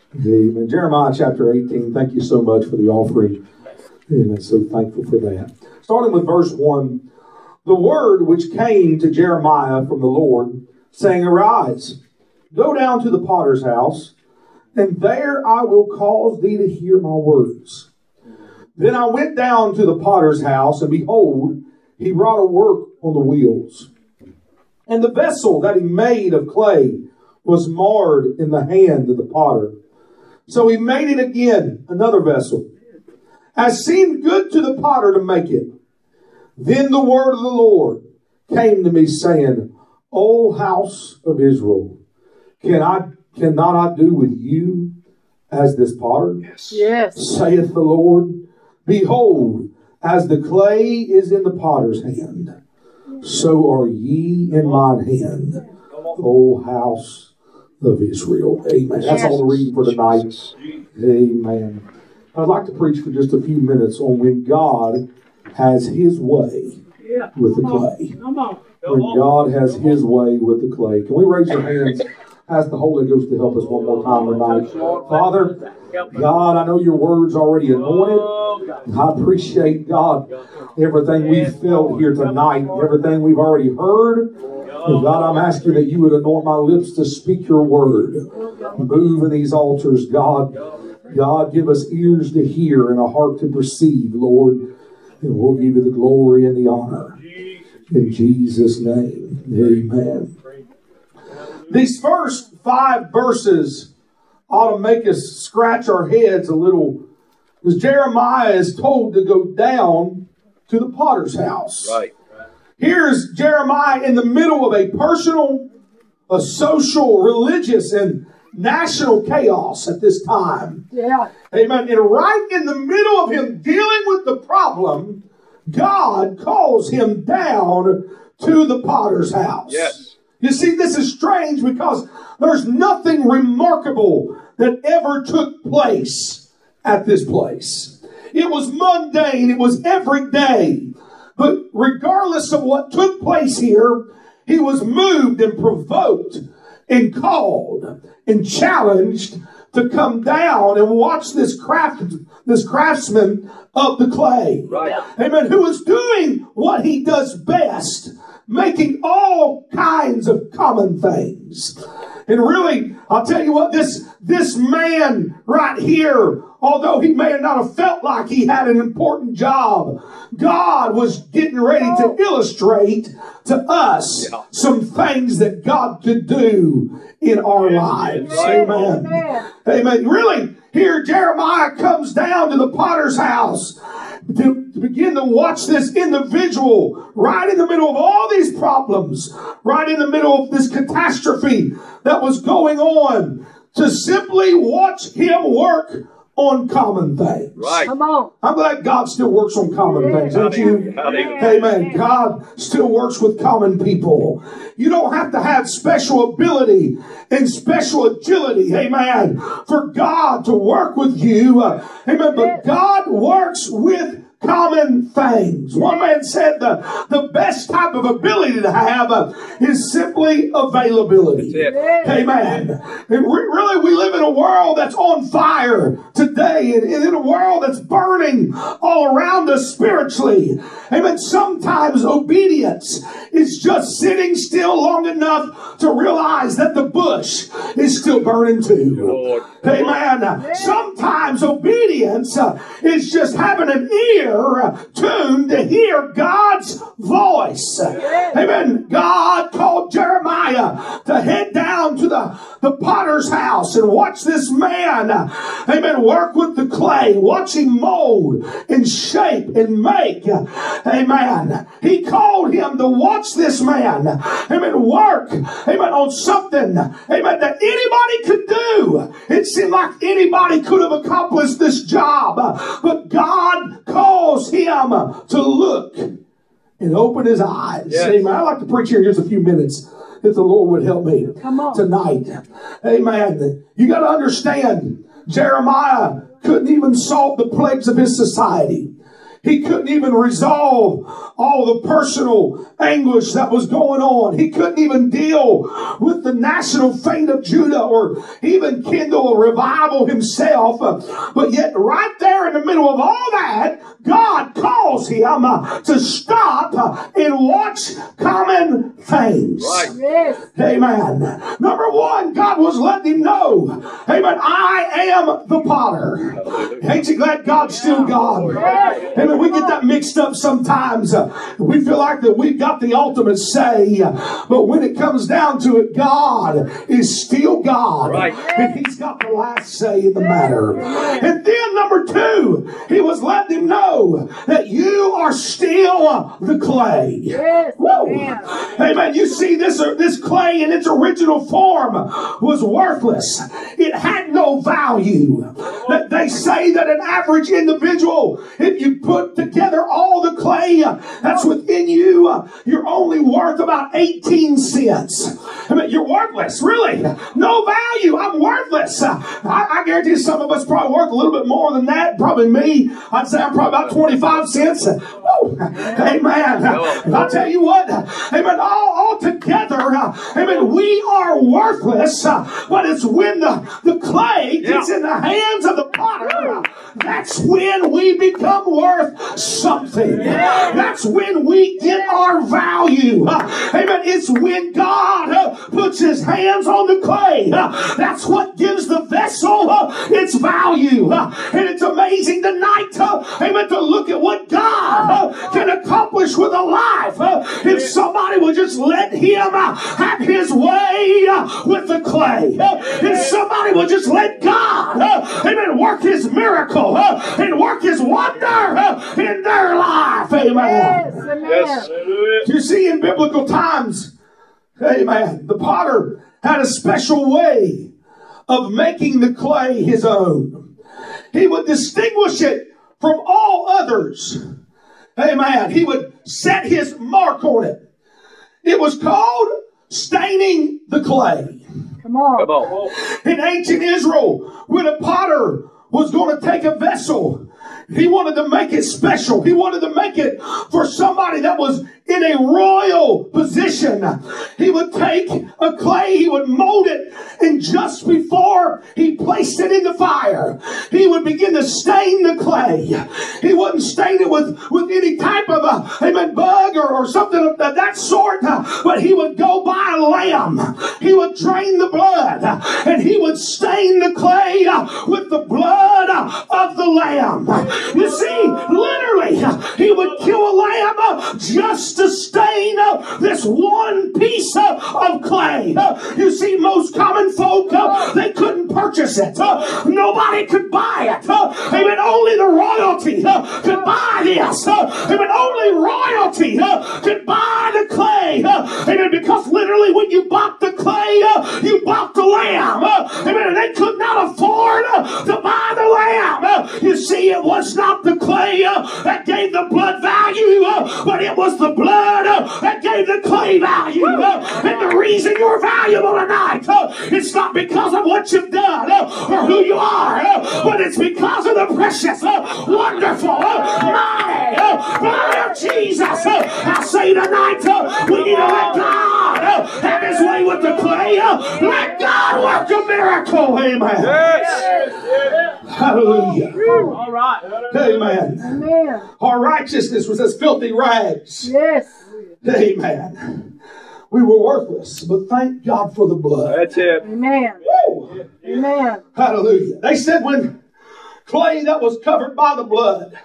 Amen. Jeremiah chapter 18. Thank you so much for the offering. Amen. So thankful for that. Starting with verse 1. The word which came to Jeremiah from the Lord, saying, Arise, go down to the potter's house, and there I will cause thee to hear my words. Then I went down to the potter's house, and behold, he wrought a work on the wheels. And the vessel that he made of clay was marred in the hand of the potter. So he made it again, another vessel, as seemed good to the potter to make it. Then the word of the Lord came to me, saying, O house of Israel, cannot I do with you as this potter? Yes. Saith the Lord. Behold, as the clay is in the potter's hand, so are ye in mine hand, O house of Israel. Amen. That's all the reading for tonight. Amen. I'd like to preach for just a few minutes on when God has His way with the clay. When God has His way with the clay. Can we raise our hands? Ask the Holy Ghost to help us one more time tonight. Father, God, I know your word's already anointed. I appreciate, God, everything we've felt here tonight, everything we've already heard. And God, I'm asking that you would anoint my lips to speak your word. Move in these altars, God. God, give us ears to hear and a heart to perceive, Lord. And we'll give you the glory and the honor. In Jesus' name, amen. These first 5 verses ought to make us scratch our heads a little, because Jeremiah is told to go down to the potter's house. Right. Here's Jeremiah in the middle of a personal, a social, religious, and national chaos at this time. Yeah. Amen. And right in the middle of him dealing with the problem, God calls him down to the potter's house. Yes. You see, this is strange because there's nothing remarkable that ever took place at this place. It was mundane. It was everyday. But regardless of what took place here, he was moved and provoked and called and challenged to come down and watch this craftsman of the clay. Right. Amen. Who is doing what he does best, making all kinds of common things. And really, I'll tell you what, this man right here, although he may not have felt like he had an important job, God was getting ready to illustrate to us some things that God could do in our lives. Amen. Amen. Really, here Jeremiah comes down to the potter's house to begin to watch this individual right in the middle of all these problems, right in the middle of this catastrophe that was going on, to simply watch him work on common things. Right. Come on. I'm glad God still works on common things, don't you? Amen. God still works with common people. You don't have to have special ability and special agility, amen, for God to work with you. Amen. But God works with common things. One man said the best type of ability to have is simply availability. Amen. And really, we live in a world that's on fire today, and in a world that's burning all around us spiritually. Amen. Sometimes obedience is just sitting still long enough to realize that the bush is still burning too. Lord. Amen. Sometimes obedience is just having an ear tuned to hear God's voice. Amen. God called Jeremiah to head down to the potter's house and watch this man, amen, work with the clay. Watch him mold and shape and make. Amen. He called him to watch this man, amen, work, amen, on something, amen, that anybody could do. It seemed like anybody could have accomplished this job, but God calls him to look and open his eyes. Yes. Amen. I'd like to preach here in just a few minutes, if the Lord would help me tonight. Amen. You got to understand, Jeremiah couldn't even solve the plagues of his society. He couldn't even resolve all the personal anguish that was going on. He couldn't even deal with the national fate of Judah or even kindle a revival himself. But yet right there in the middle of all that, God calls him to stop and watch common things. Right. Yes. Amen. Number one, God was letting him know, amen, I am the potter. Ain't you glad God's still God? Amen. We get that mixed up sometimes. We feel like that we've got the ultimate say. But when it comes down to it, God is still God. Right. And he's got the last say in the matter. And then number two, he was letting him know that you are still the clay. Yes. Whoa. Amen. Amen. You see, this clay in its original form was worthless. It had no value. They say that an average individual, if you put together all the clay that's within you, you're only worth about 18 cents. I mean, you're worthless, really. No value. I'm worthless. I guarantee some of us probably worth a little bit more than that. Probably me. I'd say I'm probably about 25 cents. Oh, amen. I'll tell you what. Amen. All together, amen, we are worthless. But it's when the clay gets in the hands of the potter, that's when we become worth something. That's when we get our value. Amen. It's when God puts his hands on the clay. That's what gives the vessel its value. And it's amazing tonight, amen, to look at what God can accomplish with a life if somebody would just let him have his way with the clay. If somebody would just let God, amen, work his miracle and work his wonder in their life. Amen. Yes. Amen. Yes. You see, in biblical times, amen, the potter had a special way of making the clay his own. He would distinguish it from all others. Amen. He would set his mark on it. It was called staining the clay. Come on. Come on. In ancient Israel, when a potter was going to take a vessel, he wanted to make it special. He wanted to make it for somebody that was in a royal position. He would take a clay, he would mold it, and just before he placed it in the fire, he would begin to stain the clay. He wouldn't stain it with any type of a bug or something of that sort, but he would go by a lamb. He would drain the blood, and he would stain the clay with the blood of the lamb. You see, literally, he would kill a lamb just to stain this one piece of clay. You see, most common folk, they couldn't purchase it. Nobody could buy it. Amen. Only the royalty could buy this. Amen. Only royalty could buy the clay. Amen. Because literally, when you bought the clay, you bought the lamb. Amen. And they could not afford to buy the lamb. You see, it was not the clay that gave the blood value, but it was the blood that gave the clay value. And the reason you're valuable tonight, it's not because of what you've done or who you are, but it's because of the precious, wonderful, mighty blood of Jesus. I say tonight, we need to let God have his way with the clay. Let God work a miracle. Amen. Yes. Hallelujah. All right. Amen. Amen. Our righteousness was as filthy rags. Yes. Amen. We were worthless, but thank God for the blood. That's it. Amen. Woo! Amen. Hallelujah. They said when clay that was covered by the blood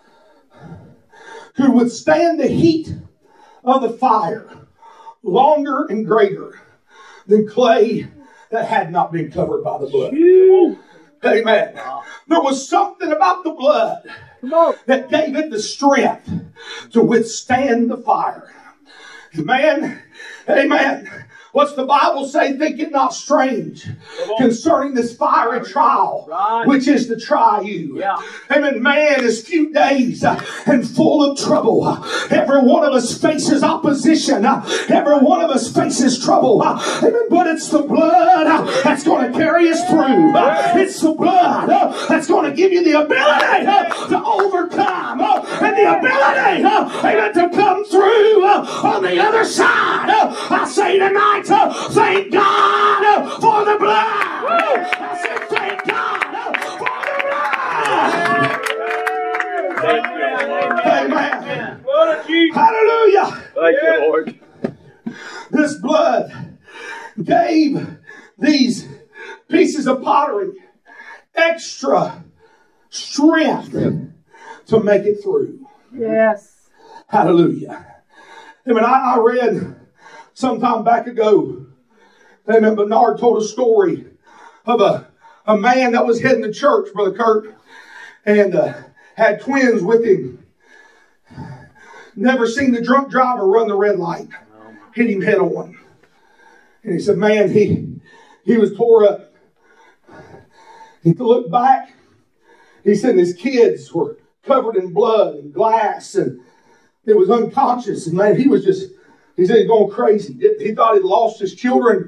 could withstand the heat of the fire longer and greater than clay that had not been covered by the blood. Amen. There was something about the blood Come on. that gave it the strength to withstand the fire. Amen. Amen. What's the Bible say? Think it not strange concerning this fiery trial, which is to try you. Amen. Man is few days and full of trouble. Every one of us faces opposition. Every one of us faces trouble. Amen. But it's the blood that's going to carry us through. It's the blood that's going to give you the ability to overcome. And and the ability, amen, to come through on the other side. I say tonight, thank God for the blood. I say thank God for the blood. Amen. Hallelujah. Thank you, Lord. This blood gave these pieces of pottery extra strength to make it through. Yes. Hallelujah. Amen. I read some time back ago, amen, Bernard told a story of a man that was heading to church, Brother Kurt, and had twins with him. Never seen the drunk driver run the red light. Hit him head on. And he said, man, he was tore up. He looked back. He said his kids were covered in blood and glass, and it was unconscious. And man, he said he's going crazy. He thought he'd lost his children.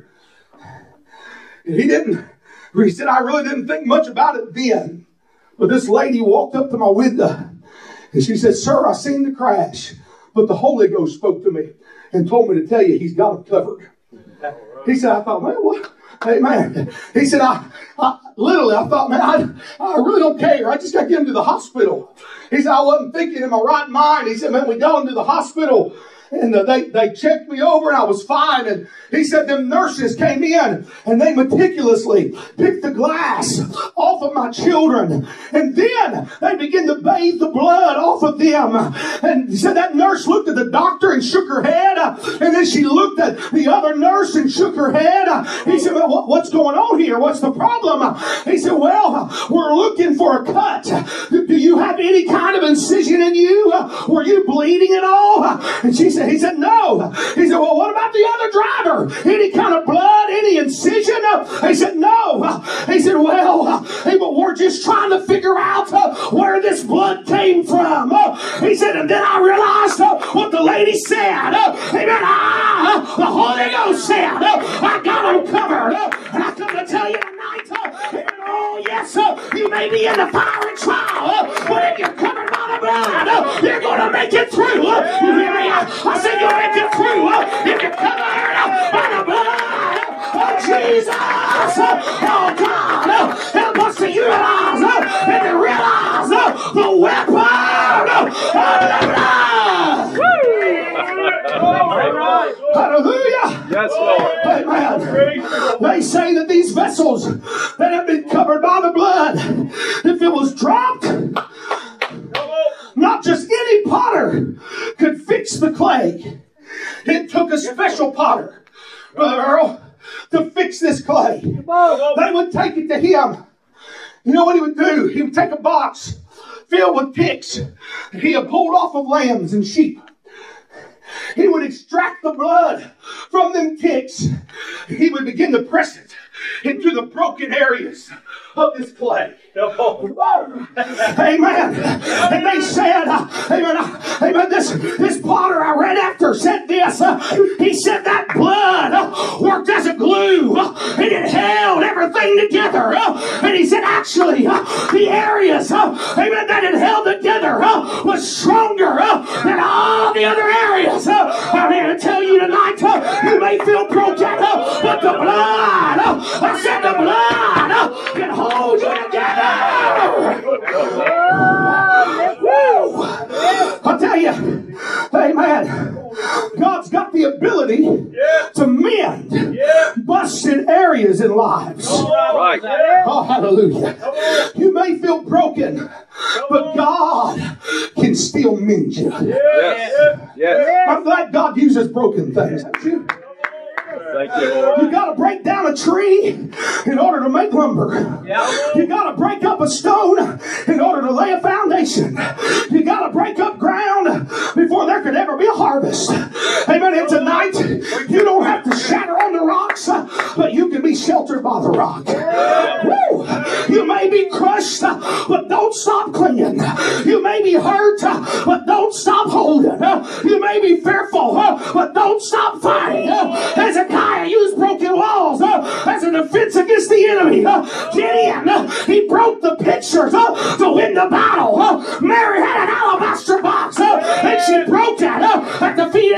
And he said, I really didn't think much about it then. But this lady walked up to my window, and she said, sir, I seen the crash, but the Holy Ghost spoke to me and told me to tell you he's got them covered. He said, I thought, man, what? Hey, man. He said, I thought, man, I really don't care. I just got to get him to the hospital. He said, I wasn't thinking in my right mind. He said, man, we got him to the hospital. And they checked me over and I was fine. And he said them nurses came in and they meticulously picked the glass off of my children. And then they began to bathe the blood off of them. And he said that nurse looked at the doctor and shook her head. And then she looked at the other nurse and shook her head. He said, well, what's going on here? What's the problem? He said, well, we're looking for a cut. Do you have any kind of incision in you? Were you bleeding at all? And he said, no. He said, well, what about the other driver? Any kind of blood? Any incision? He said, no. He said, well, but we're just trying to figure out where this blood came from. He said, and then I realized what the lady said. Amen. The Holy Ghost said, I got them covered. And I come to tell you tonight, oh, yes, you may be in the fiery trial, but if you're covered by the blood, you're going to make it through. You hear me? I said you'll make it through if you're covered by the blood of Jesus. Oh, God, help us to utilize and to realize the weapon of the blood. Hallelujah. Yes, Lord. Amen. They say that these vessels that have been covered by the blood, if it was dropped, not just any potter could fix the clay. It took a special potter, Brother Earl, to fix this clay. They would take it to him. You know what he would do? He would take a box filled with ticks that he had pulled off of lambs and sheep. He would extract the blood from them ticks. He would begin to press it into the broken areas of this clay. Amen. And they said, amen, this potter I read after said this. He said that blood worked as a glue and it held everything together. And he said actually the areas, amen, that it held together was stronger than all the other areas. I'm here to tell you tonight, you may feel broken, but the blood, I said the blood can hold you together. I'll tell you, amen, God's got the ability to mend busted areas in lives. Right. Oh, hallelujah. You may feel broken, but God can still mend you. Yes. Yes. I'm glad God uses broken things. Thank you, Lord. You got to break down a tree in order to make lumber. You got to break up a stone in order to lay a foundation. You got to break up ground before there could ever be a harvest. Amen. And tonight, you don't have to shatter on the rocks, but you can be sheltered by the rock. Woo! You may be crushed, but don't stop clinging. You may be hurt, but don't stop holding. You may be fearful, but don't stop fighting. Hezekiah used broken walls as a defense against the enemy. Gideon, he broke the pictures to win the battle. Mary had an alabaster box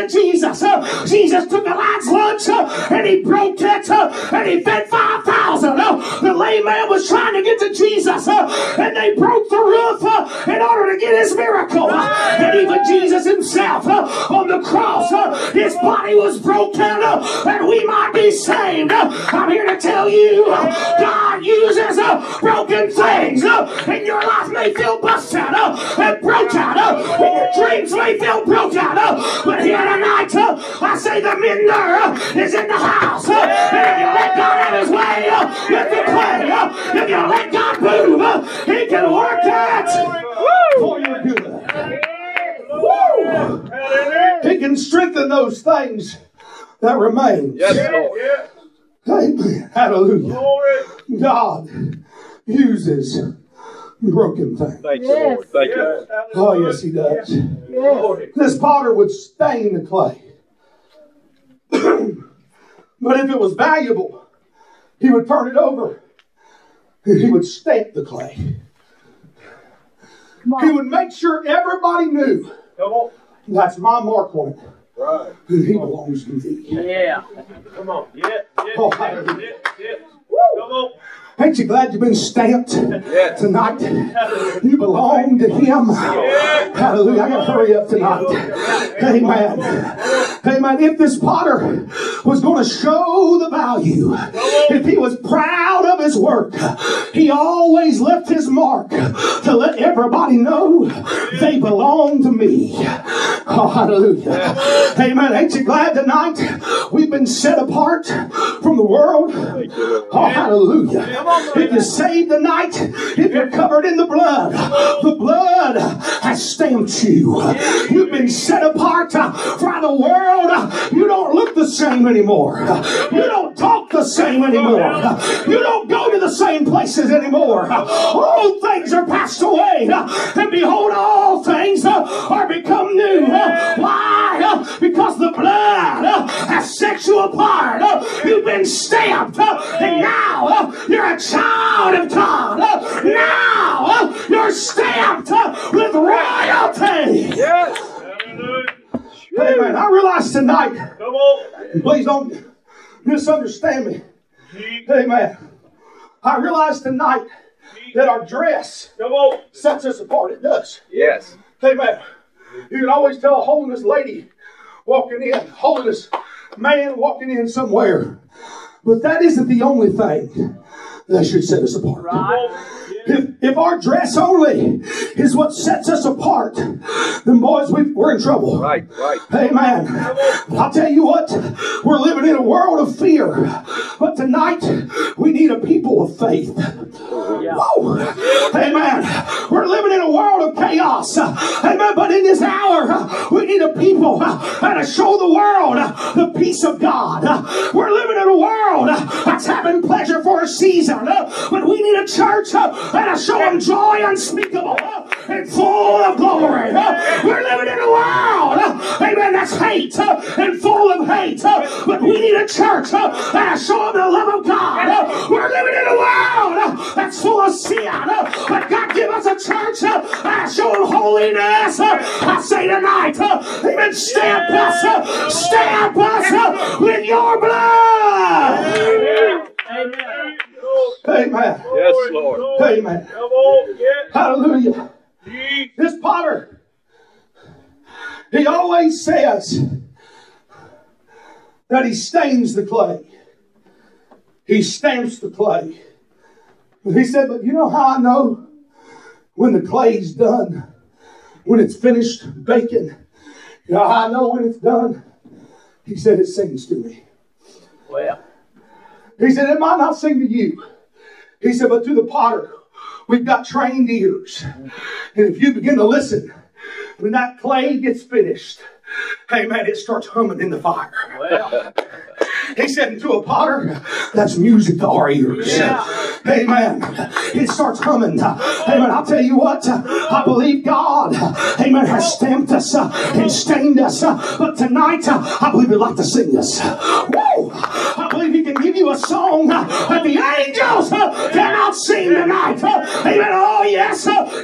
to Jesus. Jesus took a lion's lunch and he broke it and he fed 5,000. The lame man was trying to get to Jesus and they broke the roof in order to get his miracle. And even Jesus himself on the cross, his body was broken and we might be saved. I'm here to tell you, God uses broken things, and your life may feel busted and broke out, and your dreams may feel broke out, but here tonight, I say the mender is in the house, and if you let God have his way with the clay, if you let God move, he can work it for your good. Woo! He can strengthen those things that remain. Yes, Lord. Amen. Hallelujah. God uses broken things. Thank you, Lord. Thank you, Lord. Oh, yes, he does. This potter would stain the clay. But if it was valuable, he would turn it over and he would stamp the clay. He would make sure everybody knew, that's my mark on it. Right. And he belongs to me. Yeah. Come on. Yeah. Oh, hallelujah. Woo. Come on. Ain't you glad you've been stamped tonight? You belong to him. Hallelujah. I got to hurry up tonight. Amen. Amen. If this potter was going to show the value, if he was proud of his work, he always left his mark to let everybody know they belong to me. Oh, hallelujah. Amen. Ain't you glad tonight we've been set apart from the world? Oh, hallelujah. If you're saved tonight, if you're covered in the blood has stamped you. You've been set apart from the world. You don't look the same anymore. You don't talk the same anymore. You don't go to the same places anymore. All things are passed away, and behold, all things are become new. Why? Because the blood has set you apart. You've been stamped, and now you're a child of God. Now you're stamped with royalty. Yes. Amen. I realize tonight, please don't misunderstand me. Amen. I realize tonight that our dress sets us apart. It does. Yes. Amen. You can always tell a holiness lady walking in, holiness man walking in somewhere. But that isn't the only thing that should set us apart. Right. If our dress only is what sets us apart, then boys, we're in trouble. Right. Amen. I'll tell you what, we're living in a world of fear. But tonight, we need a people of faith. Whoa. Amen. We're living in a world of chaos. Amen. But in this hour, we need a people to show the world the peace of God. We're living in a world that's having pleasure for a season. But we need a church that'll show them joy unspeakable and full of glory. We're living in a world, amen, that's hate and full of hate. But we need a church that'll show them the love of God. We're living in a world that's full of sin. But God give us a church that'll show them holiness. I say tonight, amen, stamp us with your blood. Amen. Amen. Yes, Lord. Amen. Hallelujah. This potter, he always says that he stains the clay. He stamps the clay. He said, but you know how I know when the clay's done? When it's finished baking? You know how I know when it's done? He said, it sings to me. Well. He said, it might not sing to you. He said, but to the potter, we've got trained ears. And if you begin to listen, when that clay gets finished, amen, it starts humming in the fire. Well. He said, to a potter, that's music to our ears. Yeah. Amen. It starts humming. Amen. I'll tell you what, I believe God, amen, has stamped us and stained us. But tonight, I believe He'd like to sing us. Woo! I believe He can give you a song that the angels cannot sing tonight. Amen. Oh, yes, you can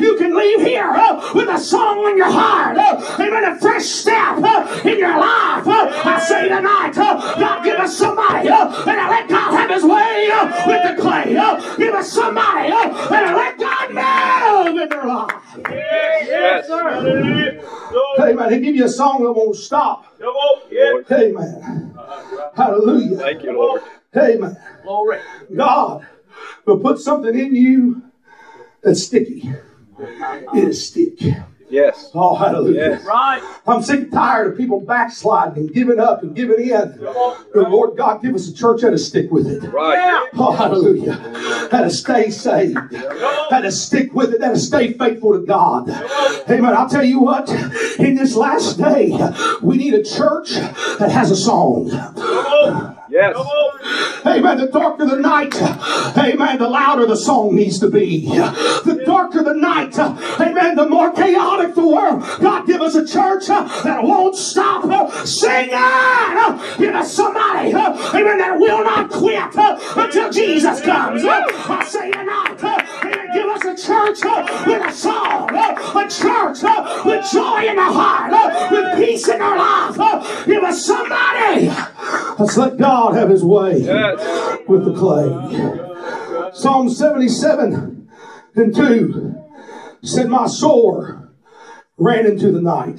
leave here with a song in your heart. Amen. A fresh step in your life. I say tonight, God, give us somebody and let God have his way with the clay. Give us somebody and let God move in their life. Yes, sir. Amen. He give you a song that won't stop. Come on. Yes. Amen. Hallelujah. Thank you, Lord. Amen. Glory. God will put something in you that's sticky. It'll stick. Yes. Oh, hallelujah. Yes. Right. I'm sick and tired of people backsliding and giving up and giving in. The Lord God, give us a church that'll stick with it. Right. Oh, hallelujah. That'll stay saved. That'll stick with it. That'll stay faithful to God. Amen. I'll tell you what, in this last day, we need a church that has a song. Yes. Amen. The darker the night, amen, the louder the song needs to be. The darker the night, amen, the more chaotic the world. God, give us a church that won't stop singing. Give us somebody, amen, that will not quit until Jesus comes. I say tonight, amen, give us a church with a song, a church with joy in the heart, with peace in their life. Give us somebody. Let's let God have his way with the clay. Psalm 77 and 2 said, my soul ran into the night.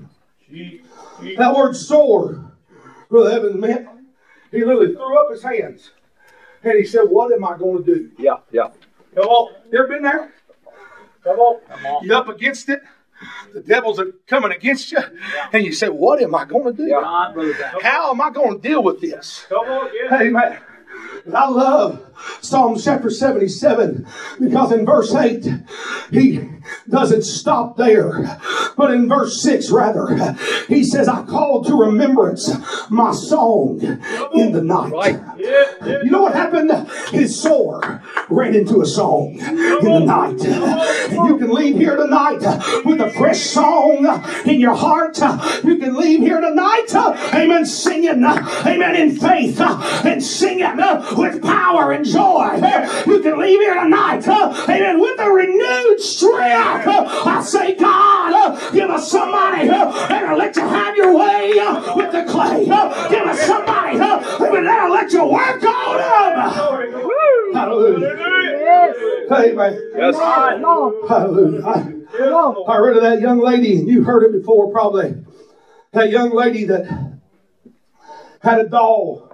That word soar, Brother Evans meant he literally threw up his hands and he said, what am I going to do? Yeah. Come on. You ever been there? Come on. You up against it? The devils are coming against you, and you say, what am I going to do? How am I going to deal with this? Come on. Yes. Amen. I love Psalm chapter 77 because in verse 8 he doesn't stop there, but in verse 6 rather he says, I called to remembrance my song in the night. Right. You know what happened? His soul ran into a song in the night. And you can leave here tonight with a fresh song in your heart. You can leave here tonight, amen, singing, amen, in faith and singing with power and joy. You can leave here tonight, amen, with a renewed strength. I say, God, give us somebody that'll let you have your way with the clay. Give us somebody that'll let you work on them. Hallelujah. Amen. Yes. Hallelujah. I read of that young lady, and you've heard it before probably. That young lady that had a doll.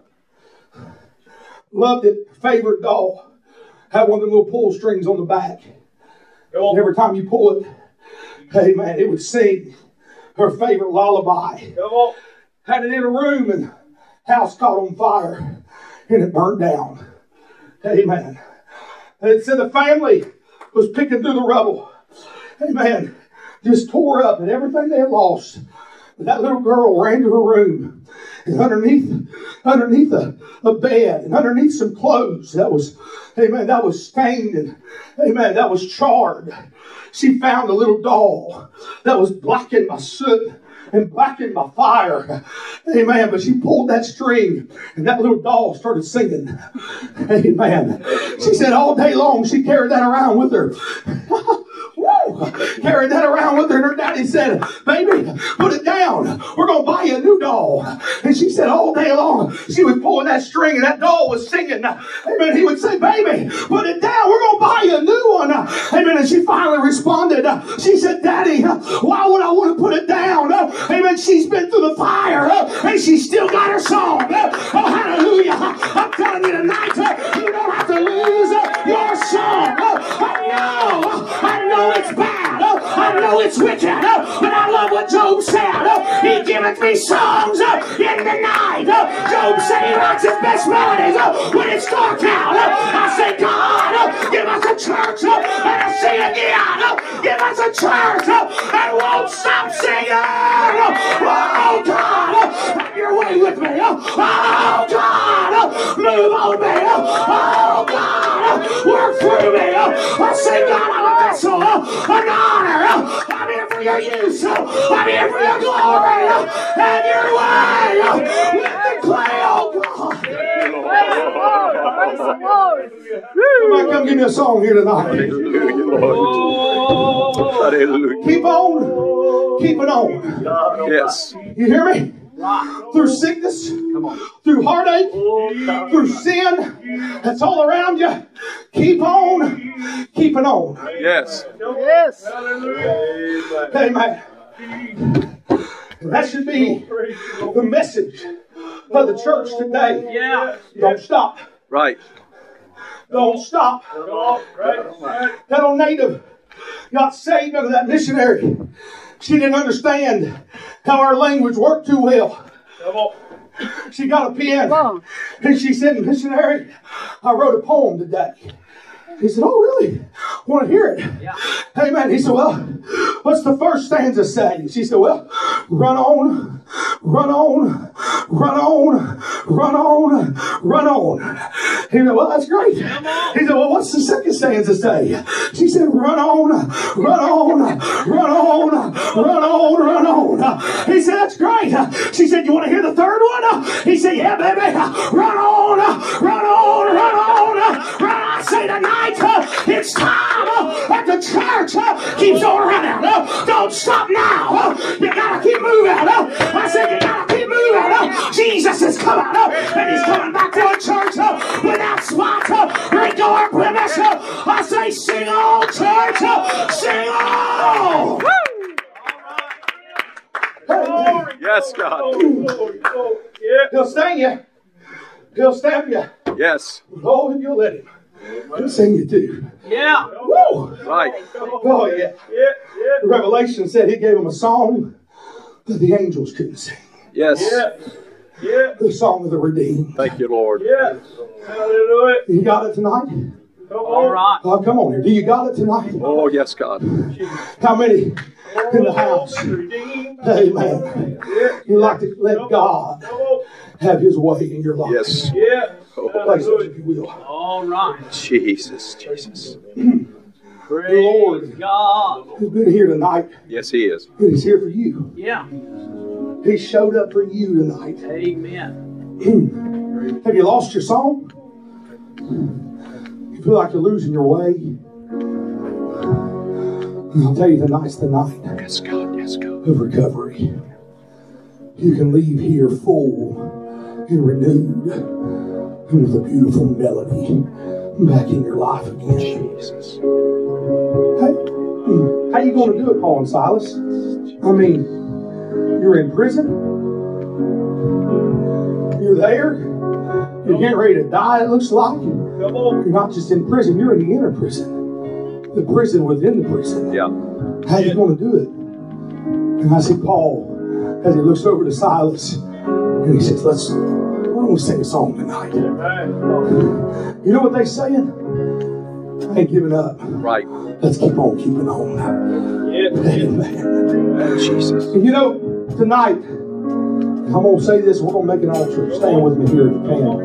Loved it. Favorite doll. Had one of them little pull strings on the back. And every time you pull it, amen, it would sing her favorite lullaby. Had it in a room, and house caught on fire, and it burned down. Amen. And it said the family was picking through the rubble. Amen. Just tore up and everything they had lost. But that little girl ran to her room, and underneath a bed and underneath some clothes that was, amen, that was stained and, amen, that was charred, she found a little doll that was blackened by soot and blackened by fire. Amen. But she pulled that string and that little doll started singing. Amen. She said all day long she carried that around with her. Carried that around with her, and her daddy said, baby, put it down. We're going to buy you a new doll. And she said all day long she was pulling that string and that doll was singing. Amen. He would say, baby, put it down. We're going to buy you a new one. Amen. And she finally responded. She said, Daddy, why would I want to put it down? Amen. She's been through the fire and she's still got her song. Oh, hallelujah. I'm telling you tonight, you don't have to lose your song. I know it's bad. I know it's wicked. But I love what Job said. He giveth me songs in the night. Job said he writes his best melodies when it's dark out. I say, God, give us a church that'll sing again. Give us a church that won't stop singing. Oh, God, have your way with me. Oh, God, move on me. Oh, God, work through me. I say, God, I'm a vessel, an honor. I'm here for your use. I'm here for your glory. And your way with the clay, oh God. Praise the Lord. Somebody come give me a song here tonight. Hallelujah. Keep on keeping on. Yes. You hear me? Through sickness, through heartache, through sin that's all around you. Keep on keeping on. Yes. Yes. Amen. That should be the message of the church today. Yeah. Don't stop. Right. Don't stop. That old native got saved under that missionary. She didn't understand how our language worked too well. She got a pen and she said, "Missionary, I wrote a poem today." He said, "Oh, really? Want to hear it?" Yeah. Amen. He said, "Well, what's the first stanza say?" She said, "Well, run on, run on, run on, run on, run on." He said, "Well, that's great." He said, "Well, what's the second stanza say?" She said, "Run on, run on, run on, run on, run on." He said, "That's great." She said, "You want to hear the third one?" He said, "Yeah, baby. Run on, run on, run on, run on." I say tonight, it's time that the church keeps on running. Don't stop now. You gotta keep moving. I said you gotta keep moving. Jesus is coming, and he's coming back to a church without spot, wrinkle, or blemish. I say, sing on, church, sing on. Yes, God. He'll sting you. He'll stab you. Yes. Oh, if you'll let him. He'll sing you too. Yeah. Woo! Right. Oh, yeah. Revelation said he gave him a song that the angels couldn't sing. Yes. The song of the redeemed. Thank you, Lord. You got it tonight? All right. Oh, come on here. Do you got it tonight? Oh, yes, God. How many in the house? Amen. You like to let God have his way in your life. Yes. Oh, Place it, if you will. All right. Jesus. Jesus. The Lord God. has been here tonight, Yes, He is. and he's here for you. Yeah. He showed up for you tonight. Amen. Have you lost your song? You feel like you're losing your way? I'll tell you, tonight's the night Yes, God. Yes, God. of recovery. You can leave here full and renewed and with a beautiful melody back in your life again. Jesus. How you going to do it, Paul and Silas? I mean, you're in prison. You're there. You're getting ready to die, it looks like. You're not just in prison, you're in the inner prison. The prison within the prison. Yeah. How you going to do it? And I see Paul, as he looks over to Silas, and he says, why don't we sing a song tonight? You know what they're saying? I ain't giving up. Right. Let's keep on keeping on. Amen. Jesus. And you know, tonight, I'm going to say this, we're going to make an altar. Stand with me here if you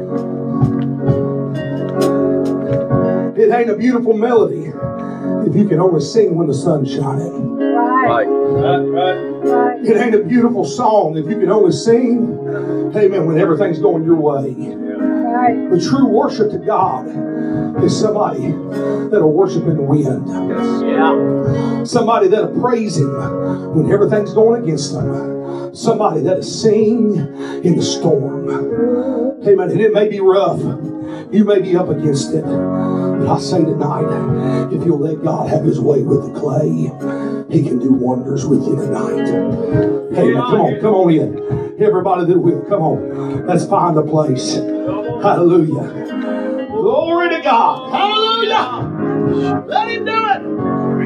can. It ain't a beautiful melody if you can only sing when the sun's shining. Right. It ain't a beautiful song if you can only sing, amen, when everything's going your way. The true worship to God is somebody that'll worship in the wind. Yes. Yeah. Somebody that'll praise Him when everything's going against them. Somebody that'll sing in the storm. Amen. And it may be rough. You may be up against it. But I say tonight, if you'll let God have His way with the clay, He can do wonders with you tonight. Hey, come on in. Everybody that will, come on. Let's find a place. Hallelujah. Glory to God. Hallelujah. Let Him do it.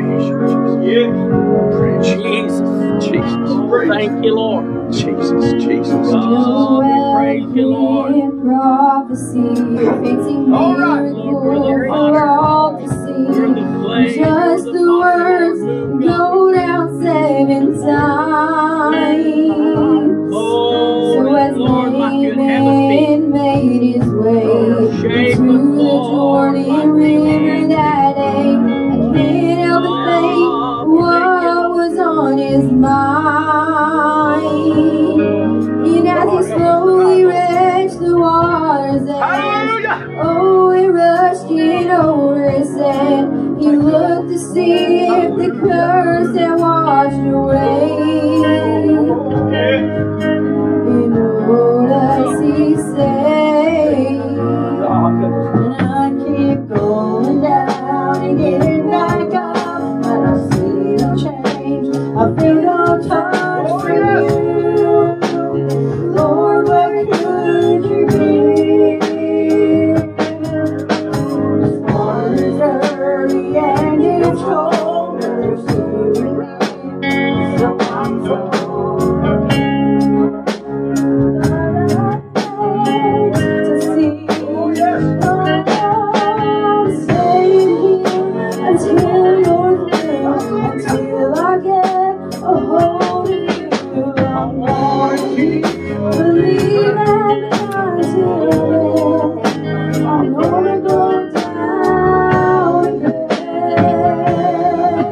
Jesus. Jesus. Thank you, Lord. Jesus. Jesus. God, we praise you, Lord. All right. For all to see. Just the words go down 7 times. So as Naaman made his way through the Jordan River that day, I can't help but think what was on his mind. And as he slowly reached the water's edge, oh, it rushed in over his head. He looked to see if the cursed and washed away. And what does he say? And I keep going down and getting back up, but I see no change. I feel no touch from you. Lord, where could you be? This water is dirty and it's cold, but there's you in me, so I'm told. To see Lord, stay here until you're through, until I get a hold of you. I wanna keep believing until then. I'm gonna go down again.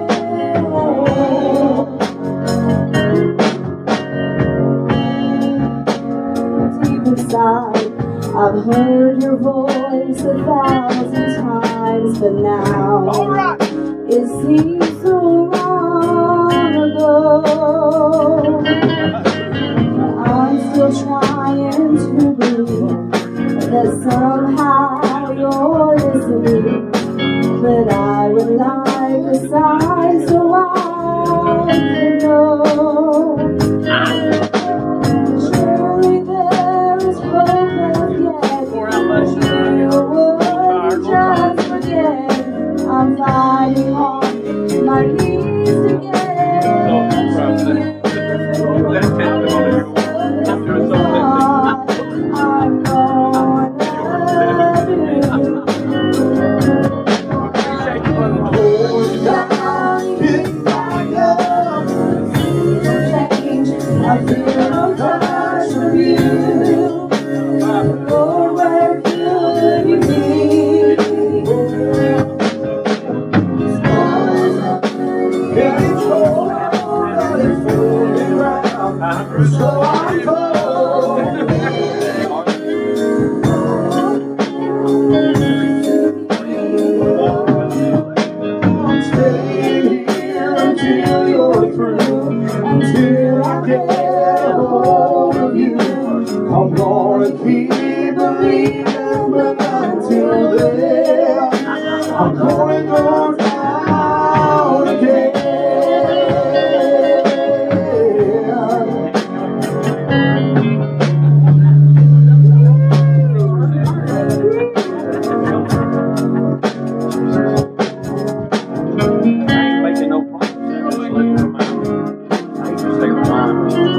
Deep inside, I've heard your voice 1,000 times, but now it seems so long ago. I'm still trying to believe that somehow you're listening, but I would like a sign so I can know. Surely there is hope left yet, but you wouldn't just forget. I'm fighting on my knees to get to you. I'm gonna do. Down, get back up, change. I feel no touch from you. Lord, where could you be? This water's getting cold, but it's moving round, so I'm cold. I'm staying here until you're through, until I get a hold of you. I'm gonna keep believing, but until then, I'm gonna go down again. I ain't making no promises. I'm just living my mind. I ain't just saying my mind.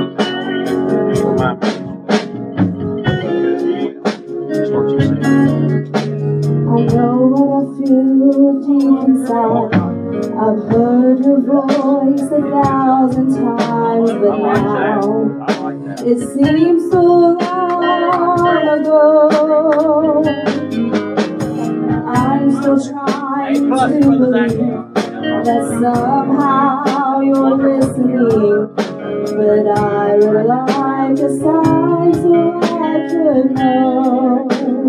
Start you saying. I know what I feel deep inside. I've heard your voice 1,000 times, but now it seems so long ago. I'm still trying to believe that somehow you're listening, but I would like a sign so I could know.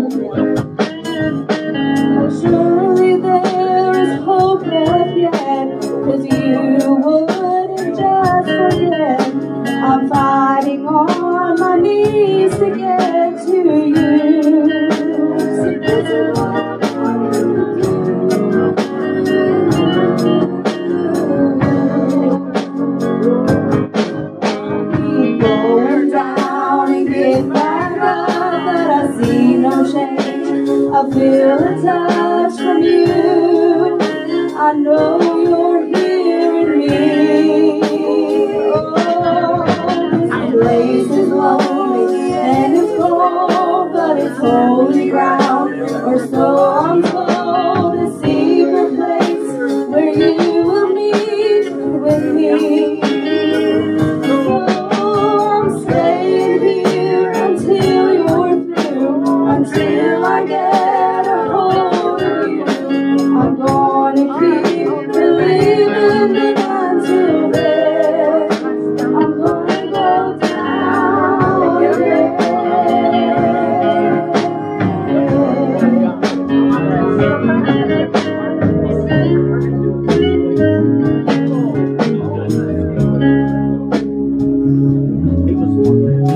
Surely there is hope left yet, 'cause you wouldn't just forget. I'm fighting on my knees to get to you. So this is what I'm gonna do. Keep going down and get back up, but I see no change. I feel a touch from you. I know